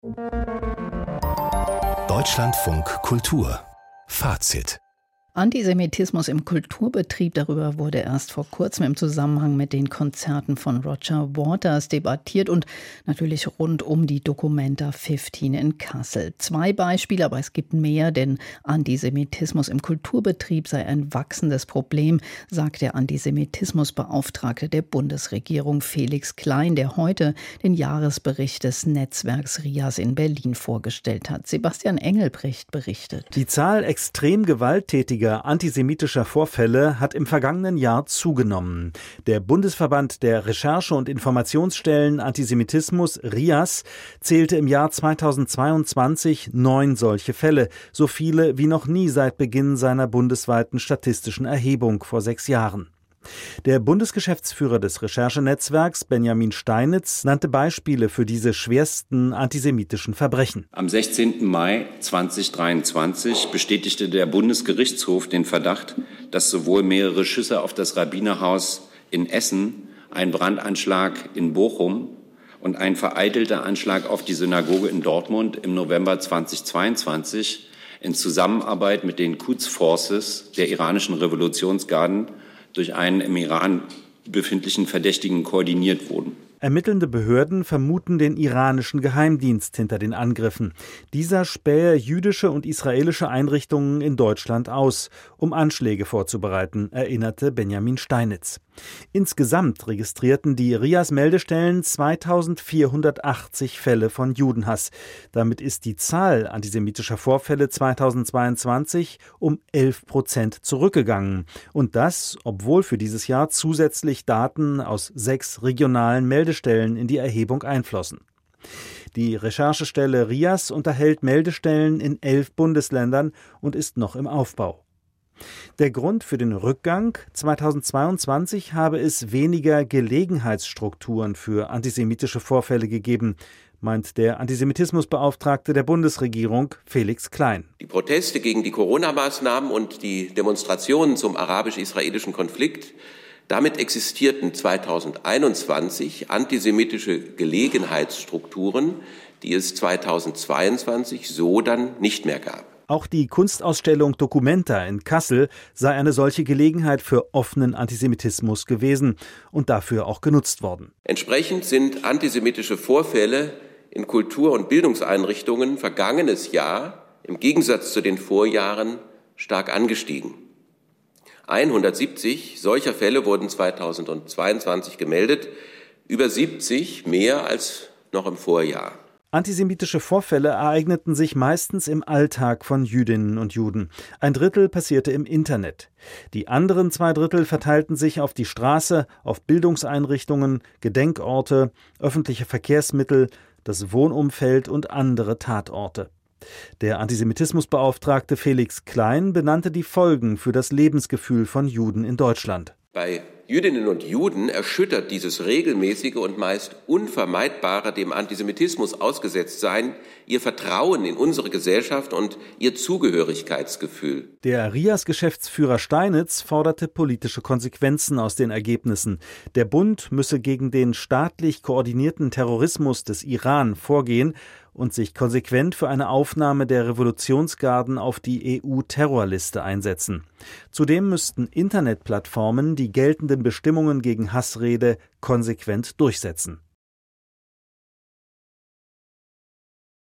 Deutschlandfunk Kultur Fazit. Antisemitismus im Kulturbetrieb, darüber wurde erst vor kurzem im Zusammenhang mit den Konzerten von Roger Waters debattiert und natürlich rund um die Documenta 15 in Kassel. 2 Beispiele, aber es gibt mehr, denn Antisemitismus im Kulturbetrieb sei ein wachsendes Problem, sagt der Antisemitismusbeauftragte der Bundesregierung Felix Klein, der heute den Jahresbericht des Netzwerks RIAS in Berlin vorgestellt hat. Sebastian Engelbrecht berichtet. Die Zahl extrem gewalttätiger antisemitischer Vorfälle hat im vergangenen Jahr zugenommen. Der Bundesverband der Recherche- und Informationsstellen Antisemitismus, RIAS, zählte im Jahr 2022 9 solche Fälle, so viele wie noch nie seit Beginn seiner bundesweiten statistischen Erhebung vor 6 Jahren. Der Bundesgeschäftsführer des Recherchenetzwerks, Benjamin Steinitz, nannte Beispiele für diese schwersten antisemitischen Verbrechen. Am 16. Mai 2023 bestätigte der Bundesgerichtshof den Verdacht, dass sowohl mehrere Schüsse auf das Rabbinerhaus in Essen, ein Brandanschlag in Bochum und ein vereitelter Anschlag auf die Synagoge in Dortmund im November 2022 in Zusammenarbeit mit den Quds Forces der iranischen Revolutionsgarden durch einen im Iran befindlichen Verdächtigen koordiniert wurden. Ermittelnde Behörden vermuten den iranischen Geheimdienst hinter den Angriffen. Dieser spähe jüdische und israelische Einrichtungen in Deutschland aus, um Anschläge vorzubereiten, erinnerte Benjamin Steinitz. Insgesamt registrierten die RIAS-Meldestellen 2480 Fälle von Judenhass. Damit ist die Zahl antisemitischer Vorfälle 2022 um 11% zurückgegangen. Und das, obwohl für dieses Jahr zusätzlich Daten aus 6 regionalen Meldestellen in die Erhebung einflossen. Die Recherchestelle RIAS unterhält Meldestellen in 11 Bundesländern und ist noch im Aufbau. Der Grund für den Rückgang: 2022 habe es weniger Gelegenheitsstrukturen für antisemitische Vorfälle gegeben, meint der Antisemitismusbeauftragte der Bundesregierung Felix Klein. Die Proteste gegen die Corona-Maßnahmen und die Demonstrationen zum arabisch-israelischen Konflikt, damit existierten 2021 antisemitische Gelegenheitsstrukturen, die es 2022 so dann nicht mehr gab. Auch die Kunstausstellung Documenta in Kassel sei eine solche Gelegenheit für offenen Antisemitismus gewesen und dafür auch genutzt worden. Entsprechend sind antisemitische Vorfälle in Kultur- und Bildungseinrichtungen vergangenes Jahr im Gegensatz zu den Vorjahren stark angestiegen. 170 solcher Fälle wurden 2022 gemeldet, über 70 mehr als noch im Vorjahr. Antisemitische Vorfälle ereigneten sich meistens im Alltag von Jüdinnen und Juden. 1/3 passierte im Internet. Die anderen 2/3 verteilten sich auf die Straße, auf Bildungseinrichtungen, Gedenkorte, öffentliche Verkehrsmittel, das Wohnumfeld und andere Tatorte. Der Antisemitismusbeauftragte Felix Klein benannte die Folgen für das Lebensgefühl von Juden in Deutschland. Bei Jüdinnen und Juden erschüttert dieses regelmäßige und meist unvermeidbare dem Antisemitismus ausgesetzt sein ihr Vertrauen in unsere Gesellschaft und ihr Zugehörigkeitsgefühl. Der RIAS-Geschäftsführer Steinitz forderte politische Konsequenzen aus den Ergebnissen. Der Bund müsse gegen den staatlich koordinierten Terrorismus des Iran vorgehen und sich konsequent für eine Aufnahme der Revolutionsgarden auf die EU-Terrorliste einsetzen. Zudem müssten Internetplattformen die geltenden Bestimmungen gegen Hassrede konsequent durchsetzen.